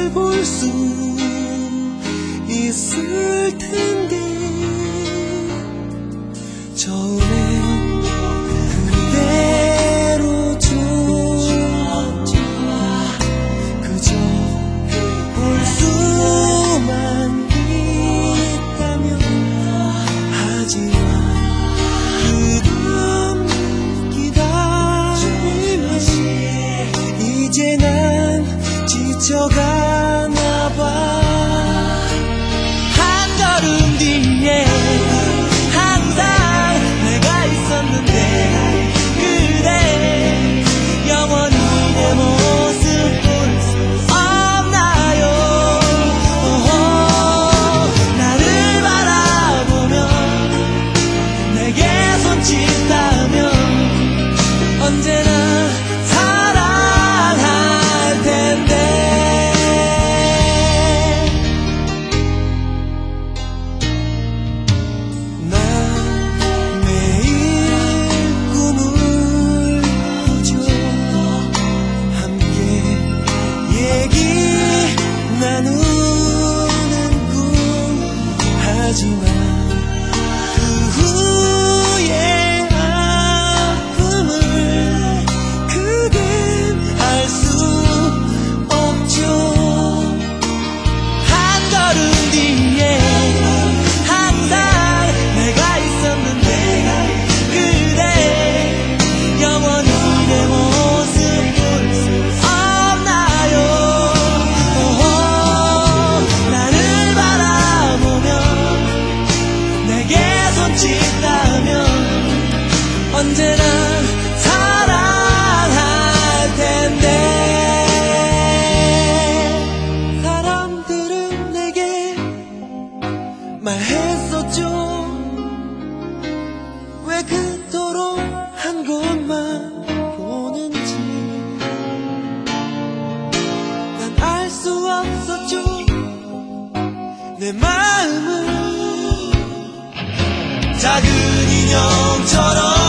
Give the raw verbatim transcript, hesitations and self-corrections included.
볼 수 있을 텐데 처음엔 그대로 좋아 그저 볼 수만 있다면 하지만 그밤 기다리면 이제 난 지쳐가나 봐. 한 걸음 뒤에 항상 내가 있었는데 그대 영원히 내 모습 볼 수 없나요? 오호, 나를 바라보며 내게 손짓하며 언제나 사랑할 텐데 난 매일 꿈을 꾸죠. 함께 얘기 나누는 꿈 하지만 그 후에 아픔을 그댄 알 수 없죠. 한 걸음 뒤에 항상 내가 있었는데 그대 영원히 내 모습 볼 수 없나요? 오호, 나를 바라보며 내게 손짓하며 언제나 사랑할 텐데 사람들은 내게 말했었죠. 왜 그토록 한 곳만 보는지 난 알 수 없었죠. 내 마음은 작은 인형처럼